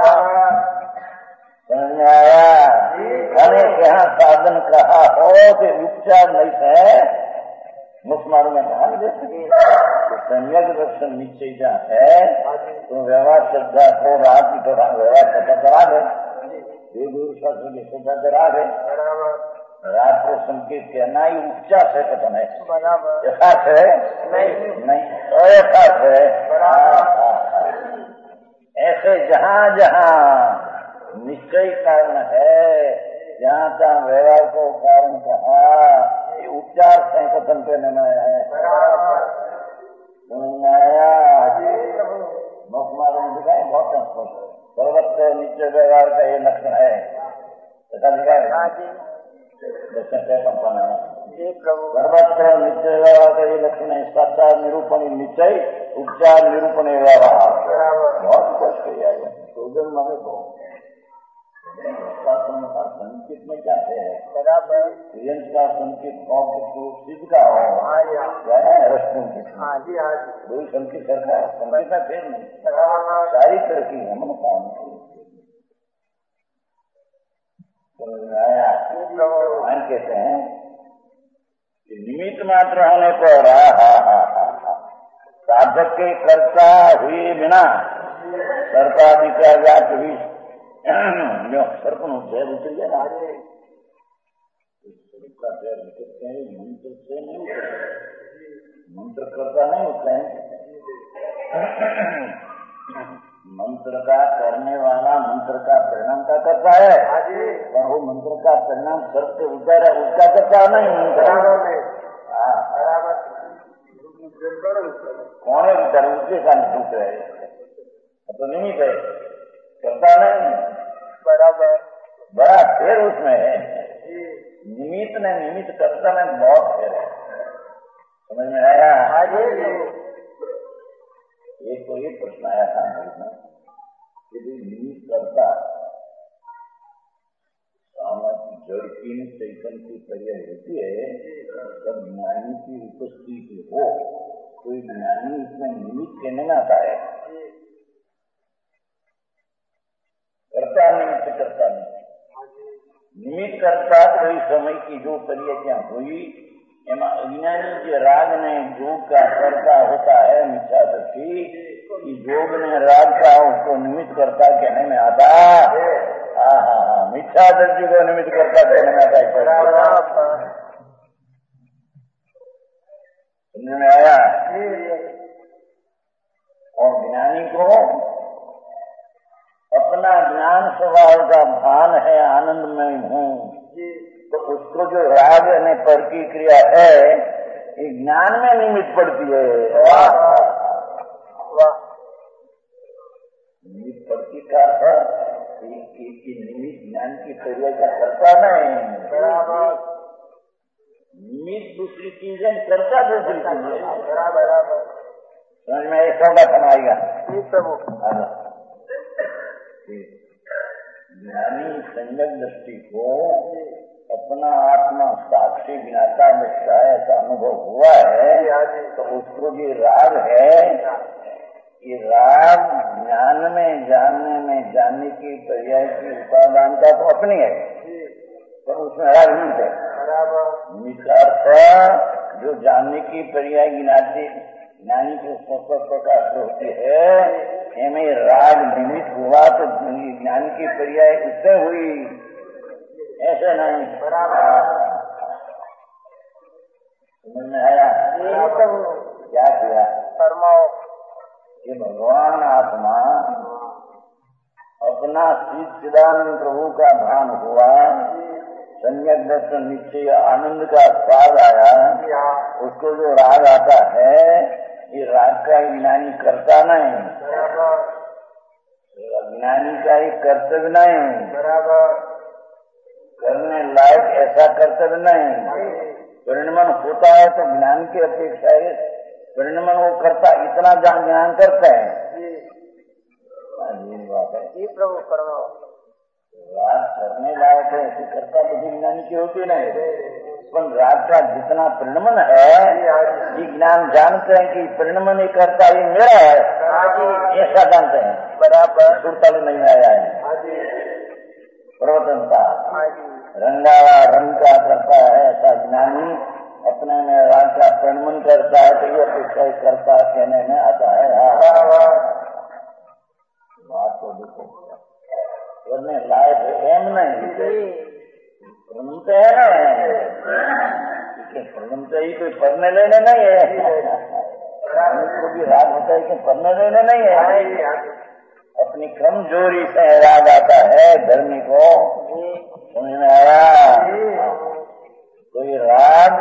समझ में आया। अनेक यहाँ साधन कहा हो कि उपचार नहीं है, मुस्मार में ध्यान दे सके। तो सम्यक दर्शन निश्चय जहाँ है तो व्यवहार श्रद्धा को रात की तरह व्यवहार श्रद्धा करा दे, गुरु शास्त्र की श्रद्धा करा दे। रात्र संकेत कहना ही उपचार है, कथन है, यथार्थ है नहीं, नहीं यथार्थ है। ऐसे जहाँ जहाँ निश्चय कारण है, जहाँ तहाँ व्यवहार को कारण कहा, ये उपचार से कथन करने में है। मुखमार में दिखाए बहुत स्पष्ट, सर्वत्र निश्चय व्यवहार का ये लक्षण है। सर्वत्र निश्चय व्यवहार का ये लक्षण है। साक्षात निरूपण निश्चय, उपचार निरूपण व्यवहार, बहुत स्पष्ट किया है। सोजन माने को संकेत में क्या है, बराबर का संकेत हो सिद्ध का हो, क्या है रश्मि वही संकेत करता है। संकेत का फेर नहीं, सारी तरह की हम काम समझ में आया। मान कहते हैं कि निमित्त मात्र होने पर साधक के कर्ता हुए बिना सर्पाधिकार भी सर्पण जय उतर गया। का पैर निकलते हैं, मंत्र से नहीं उतरते, मंत्र करता नहीं होता है। मंत्र का करने वाला मंत्र का परिणाम का करता है, पर वो मंत्र का परिणाम सर्प से उतर है, उसका करता नहीं मंत्र। कौन है उतर, उसके साथ दूसरे है तो निमित्त है, करता नहीं। बराबर बड़ा फेर उसमें है। निमित्त ने निमित्त करता में बहुत फेर है, समझ में आया। एक तो ये प्रश्न आया था कि निमित्त करता सामाजिक जड़ की चैतन्य की पर्याय होती है, जब ज्ञानी की उपस्थिति हो, कोई ज्ञानी इसमें निमित्त कहने में आता है। करता निमित्त करता नहीं, निमित्त करता वही समय की जो परियां हुई, एमा अज्ञानी के राग ने योग का करता होता है मिथ्या दृष्टि, कि योग ने राग का उसको निमित्त करता कहने में आता। हाँ हाँ हाँ मिथ्या दृष्टि को निमित्त करता कहने में आता है। समझ में आया। और ज्ञानी को अपना ज्ञान स्वभाव का भान है, आनंद में हूँ, तो उसको जो राग ने प्रतिक्रिया है ये ज्ञान में निमित्त पड़ती है। वाह वाह, निमित्त पड़ती का है कि निमित्त ज्ञान की क्रिया का करता नहीं। निमित्त दूसरी चीज है, करता दूसरी चीज है। समझ में एक सौदा बनाएगा। ज्ञानी संयम दृष्टि को अपना आत्मा साक्षी ज्ञाता दृष्टा है ऐसा अनुभव हुआ है, तो उसको ये राग है, ये राग ज्ञान में जानने में जानने की पर्याय की उपादान का तो अपनी है, पर उसमें राग नहीं है। निमित्तार्थ जो जानने की पर्याय ज्ञाती ज्ञानी की प्रकाश होती है, हमें राग निमित्त हुआ तो ज्ञान की पर्याय उससे हुई, ऐसे नहीं। समझ में आया। क्या किया कि भगवान आत्मा अपना चिदानंद प्रभु का भान हुआ, सम्यक दर्शन निश्चय आनंद का स्वाद आया, उसको जो राग आता है ये राग का ज्ञानी करता नहीं। ज्ञानी का ही कर्तव्य नहीं, बराबर करने लायक ऐसा कर्तव्य नहीं। परिणमन होता है तो ज्ञान की अपेक्षा है परिणमन वो करता, इतना ज्ञान करते हैं ये बात है। जी प्रभु करो रात करने लायक है ऐसी कर्ता बुद्धि ज्ञानी की होती नहीं, पर रात का जितना परिणमन है ये ज्ञान जानते हैं कि परिणमन ही करता ये मेरा है, ऐसा जानते हैं। बराबर सुरताली नहीं आया है प्रवतनता रंगावा रंग का करता है ऐसा ज्ञानी अपने में राग का परिणमन करता है तो ये अपेक्षा करता कहने में आता है। बात तो देखो करने लायक एम नहीं प्रणमते है ना, प्रणमते ही कोई पढ़ने लेने नहीं है, को भी राग होता है कि पढ़ने लेने नहीं है, अपनी कमजोरी से राग आता है धर्मी को, समझ में आया। तो ये राग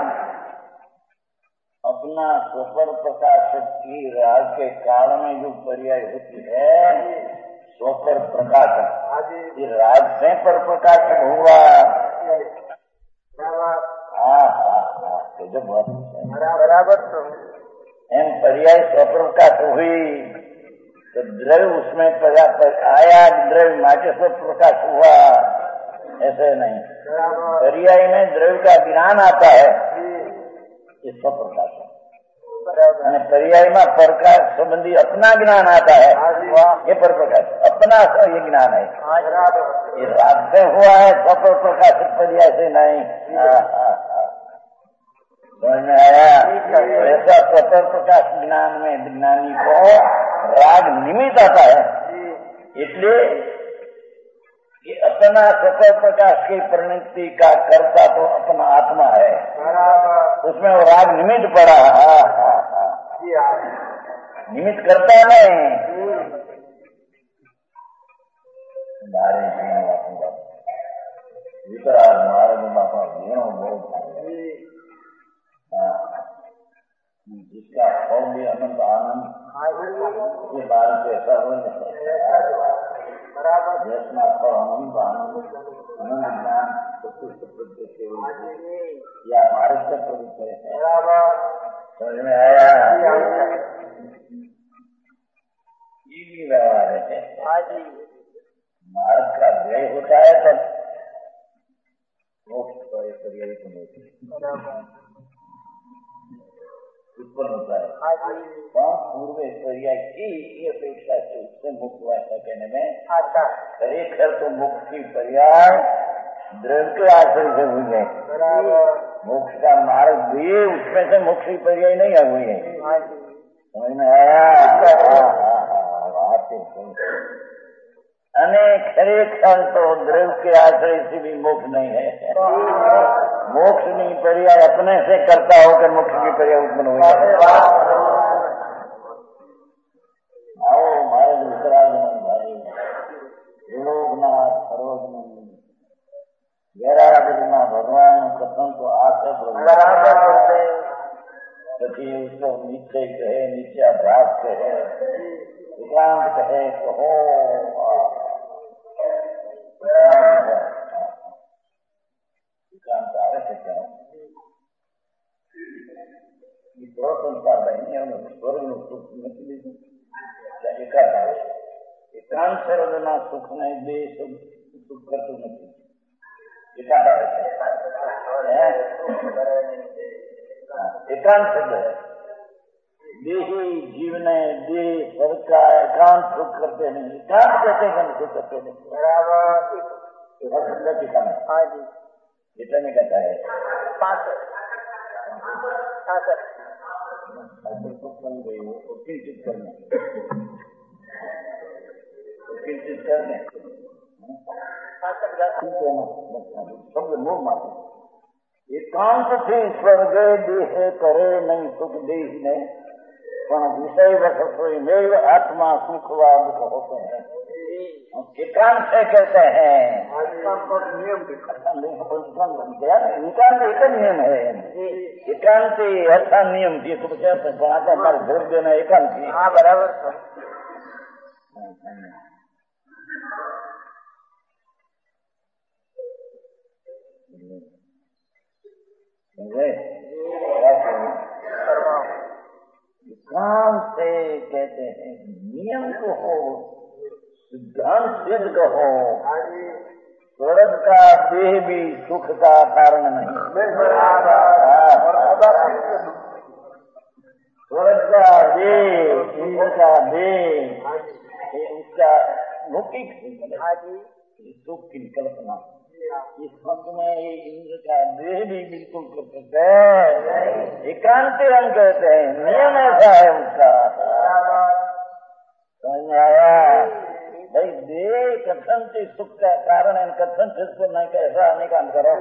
अपना स्वपर प्रकाशक की राग के काल में जो पर्याय होती है स्वपर प्रकाशक, ये राग से पर प्रकाशक हुआ। हाँ हाँ हाँ तो जब बराबर तो एम पर्याय स्वपर प्रकाश हुई तो द्रव्य उसमें आया, द्रव्य माटे से प्रकाश हुआ, ऐसे नहीं। पर्याय में द्रव्य का ज्ञान आता है ये स्वप्रकाश है, पर्याय में प्रकाश संबंधी अपना ज्ञान आता है ये पर प्रकाश अपना ये ज्ञान है, ये राग से हुआ है स्वपर प्रकाश पर्याय से नहीं। समझ में आया। ऐसा स्वपर प्रकाश ज्ञान में विज्ञानी को राग निमित्त आता है, इसलिए कि अपना स्वपर प्रकाश की परिणति का कर्ता तो अपना आत्मा है, उसमें वो राग निमित्त पड़ा। हाँ हाँ हाँ निमित्त करता नहीं मारे वितराग मार्ग बापा घेणो बहुत जिसका फल भी अनंत आनंद ये बार से ऐसा हो बराबर यशना फल अनंत आनंद अनंत ज्ञान या मार्ग से प्रवृत्त है। समझ में आया। ये भी व्यवहार है, मार्ग का व्यय होता है तब मोक्ष पर्याय उत्पन्न होता है। कौन पूर्व पर्याय की अपेक्षा से उससे मुक्त हुआ ऐसा कहने में आता है। खर तो मुक्त की पर्याय द्रव्य के आश्रय से हुई है, मोक्ष का मार्ग भी उसमें से मोक्ष की पर्याय नहीं हुई है। समझ में आया। अनेक खरेखर तो द्रव्य के आश्रय से भी मोक्ष नहीं है, मोक्ष नहीं पर्याय अपने से करता होकर मोक्ष की पर्याय उत्पन्न हुई है। आओ हमारे उत्तरागमन भाई लोकनाथ सरोजमन गैरागना भगवान कथन तो आशा कभी उसको नीचे कहे नीचे अभ्यास कहे एकांत कहे कहो एकांत आवे से क्या ये दो संसार नहीं है, स्वर्ग में सुख नहीं एकांत आवे एकांत सर्वजना सुख नहीं दे सुख करते नहीं एकांत आवे एकांत शब्द है। देही जीवने दे स्वर्ग का एकांत सुख करते नहीं, एकांत कैसे सुख करते नहीं बराबर टीका में हाँ जी इतना नहीं कहता है पाँच किंचित करने किंचित करने शब्द मोह मात्र एकांत थी स्वर्ग देह करे नहीं सुख देही ने विषय वसमेव आत्मा सुखवाद होते हैं। एकांत से कहते हैं एकांत एक नियम है, एकांत ऐसा नियम थी तो कहते हैं हमारे भोग देना एकांत। हाँ बराबर काम से कहते हैं नियम को हो, सिद्धांत सिद्ध हो। स्वर्ग का देह भी सुख का कारण नहीं। स्वर्ग का देह, इंद्र का देह, उसका लौकिक सुख की कल्पना। इस वक्त में ये इंद्र का देह भी बिल्कुल प्रकृत है। एकांत हम कहते हैं, नियम ऐसा है उसका। समझ आया भाई? देह कथन से सुख का कारण है, कथन से उसको नहीं कैसा निकांत करो।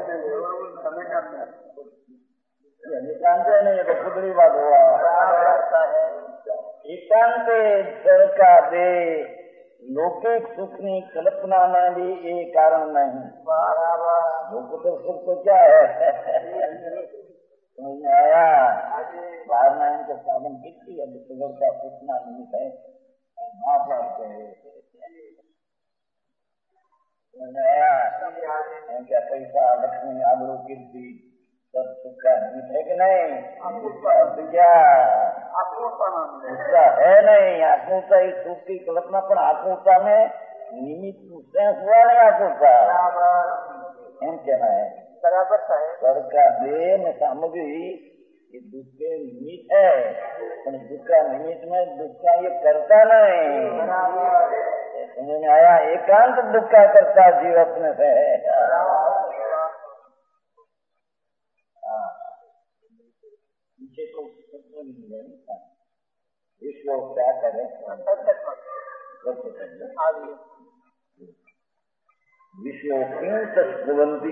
निकांत नहीं, ये तो खुदरी बात हुआ। एकांत स्वर का देह लौकिक सुख की कल्पना में भी ये कारण नहीं। लोक तो सुख तो क्या है? समझ आया? वारणा के साधन कितनी अब सुगर का पूछना निमित्त है। क्या पैसा, लक्ष्मी, आबरू, कीर्ति सब सुख का निमित्त है कि नहीं? क्या उसका है नहीं? आत्मूर्ता ही सुख की कल्पना, पर आत्मूर्ता में निमित्त हुआ नहीं। आत्मूर्ता एम कहना है बराबर है। स्वर का देह में सामग्री ये दुख के निमित्त है, पर दुख का निमित्त में दुख का ये करता नहीं। समझ में आया? एकांत दुख का करता जीव अपने से है। विश्व क्या करे? विश्व क्यों तस्वंती?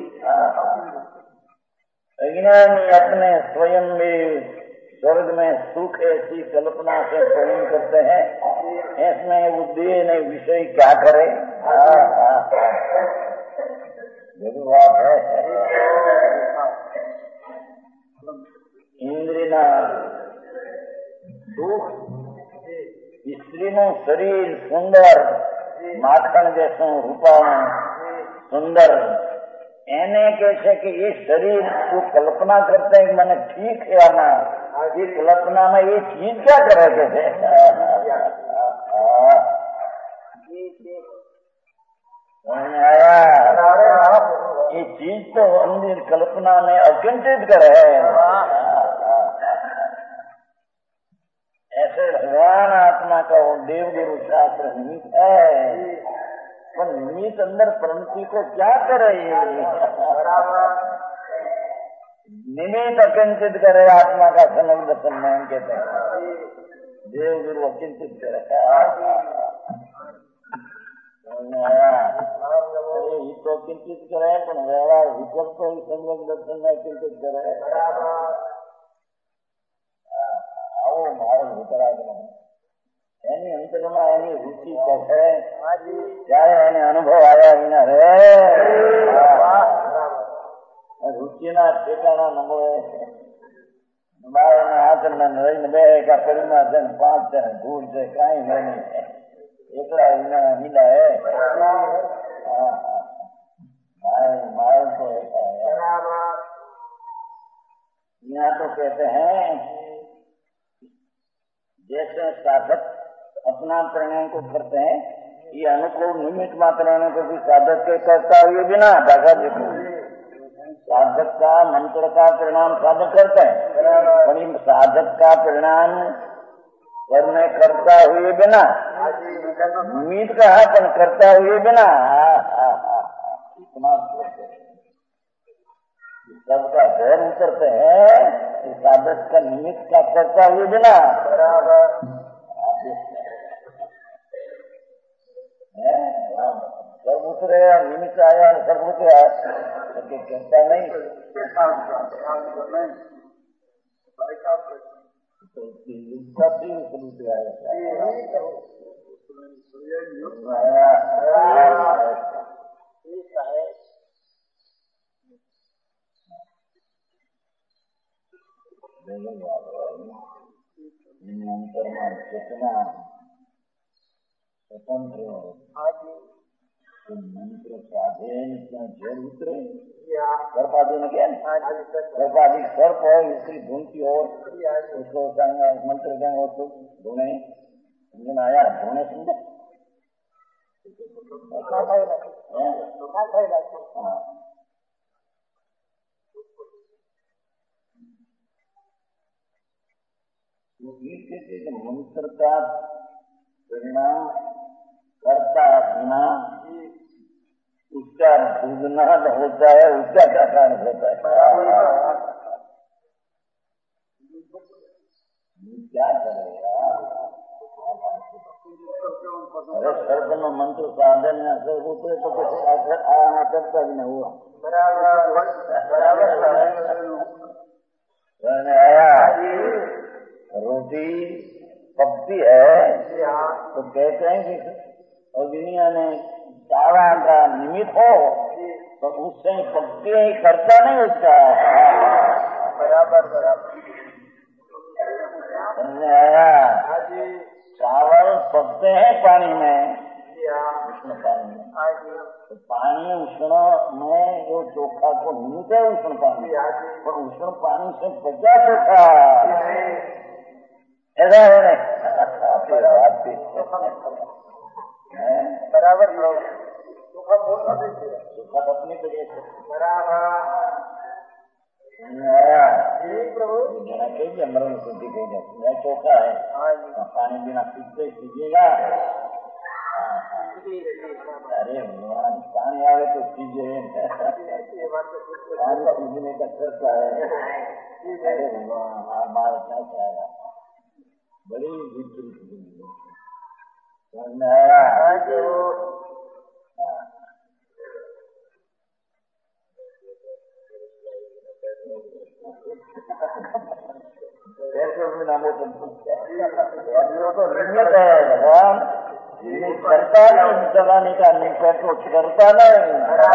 अज्ञानी अपने स्वयं में स्वर्ग में सुख ऐसी कल्पना से परिण करते हैं। इसमें उद्देश्य नहीं, विषय क्या करे? बात है इंद्रिया दुख स्त्रीનું શરીર સુંદર માખણ જેસું રૂપાળું સુંદર, એને કહે છે કે એ શરીર તું કલ્પના કરते हैं મને ठीक है आना, ये कल्पना में ये चीज क्या करे के છે? आया ये चीज तो अंदर कल्पना में अकिंचित करे है। ऐसे भगवान आत्मा का वो देव गुरु शास्त्र निमित्त है, पर निमित्त अंदर प्रवृत्ति को क्या करे? निमित्त अकिंचित करे आत्मा का समग्र दर्शन में कहते हैं। देव गुरु अकिंचित करे। अरे ये तो अकिंचित करे, पर व्यवहार विकल्प तो समग्र दर्शन में अकिंचित करे। આવો મારો વિતરાગનો એની અંતરમાં એની રુચિ થશે ત્યારે એને અનુભવ આવ્યા વિના રે રુચિના ઠેકાણા ન મળે। બાળના હાથના રહીને બે એકા કરીમાં છે ને પાંચ છે ને ધૂળ છે, કાંઈ નહીં, એકલા વિના મીલા હે મારો તો यहाँ तो कहते हैं जैसे साधक अपना प्रणय को करते हैं, ये अनुकूल निमित्त मात्र को भी साधक के करता हुए बिना दादा देखो साधक का मंत्र का परिणाम साधक करते हैं, पर साधक का परिणाम करने करता हुए बिना निमित्त का अपन करता हुए बिना इतना सबका घर उतरते हैं, साधक का निमित्त का करता हुए बिना बराबर सब उतरे, निमित्त आया सब उतरा तो करता नहीं अंतरमा चेतना स्वतंत्र મંત્ર સાધે ત્યાં ઝેર ઉતરે सर्पादी में क्या सर्पादी सर्प है इसकी धुनती हो उसको मंत्र देंगे उसको धुने समझ में आया धुने समझे हाँ मंत्र का परिणाम करता बिना उसका भूलना होता है उसका क्या कारण होता है क्या करेगा अरे सर्प में मंत्र साधन से होते तो आना करता भी नहीं हुआ आया रोटी पकती है तो कहते हैं कि और दुनिया ने चावा का निमित्त हो तो उससे पकते ही करता नहीं उसका बराबर बराबर समझ आया चावल पकते हैं पानी में उष्ण पानी में तो पानी उष्ण में जो चोखा को निमित्त है उष्ण पानी पर उष्ण पानी से पचा चोखा ऐसा है नहीं बराबर चोखा बोलना देखिए चोखा अपनी जगह से बराबर प्रभु कहिए मरण शुद्धि कही जाती है चोखा है पानी बिना पीते पीजिएगा अरे भगवान पानी आवे तो पीजिए पानी पीने का खर्चा है अरे भगवान हमारा क्या चाहेगा बड़ी विपरीत तो नियत है भगवान करता नहीं चलाने का नहीं करता करता नहीं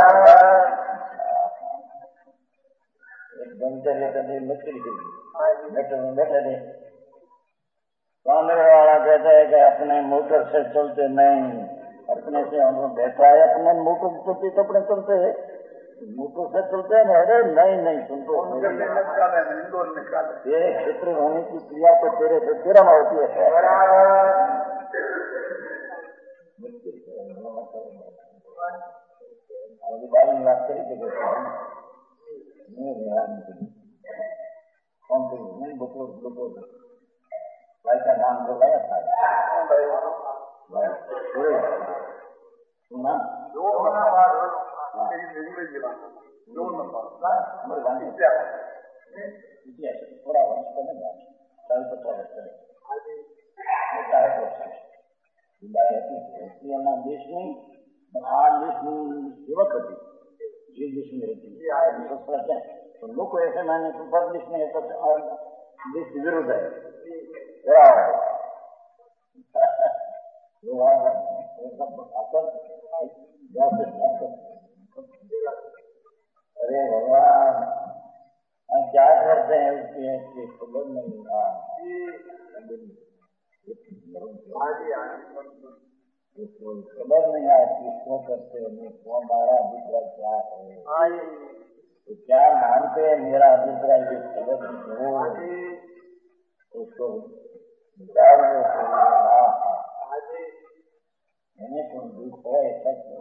एक ब्रह्मचर्य करने मछली के बैठे बैठे नहीं सामने वाला कहता है कि अपने मोटर से चलते नहीं अपने से हम लोग बैठा है अपने मोटर चलते तो अपने चलते है मोटर से चलते हैं अरे नहीं नहीं सुनते तेरे क्षेत्र होने की क्रिया तो तेरे से तेरा में होती है बाल में बात करी तो कौन सी नहीं बुको बुको भाई का नाम तो गया था सुना थोड़ा वर्ष करेगा चालीस पचास वर्ष करेगा देश में आठ देश में सेवक होती जिस देश में रहती है तो लोग को ऐसे मैंने सब देश में है देश विरुद्ध है अरे भगवान हम क्या करते हैं उसकी खबर नहीं खबर नहीं आती क्यों करते हैं हमारा अभिप्राय क्या है तो क्या मानते हैं मेरा अभिप्राय जो खबर नहीं हो उसको मैंने कोई दुख हो ऐसा क्यों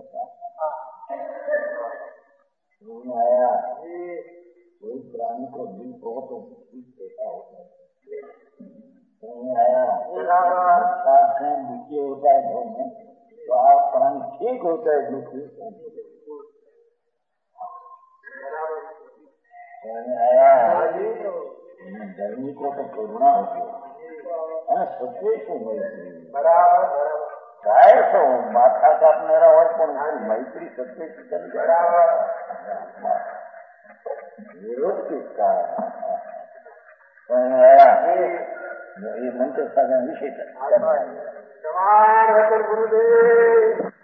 आया कोई प्राणी को दुख हो तो कैसा होता है आया दुखी होता है घर में तो आप प्राणी ठीक होता है दुखी आया गर्मी को तो करुणा होती है सत्य શું મૈત્રી બરાબર काय तो माथा कापनारा હોય પણ मैत्री सत्य चली बराबर विरोध किसका ये मंत्र साधन विषय गुरुदेव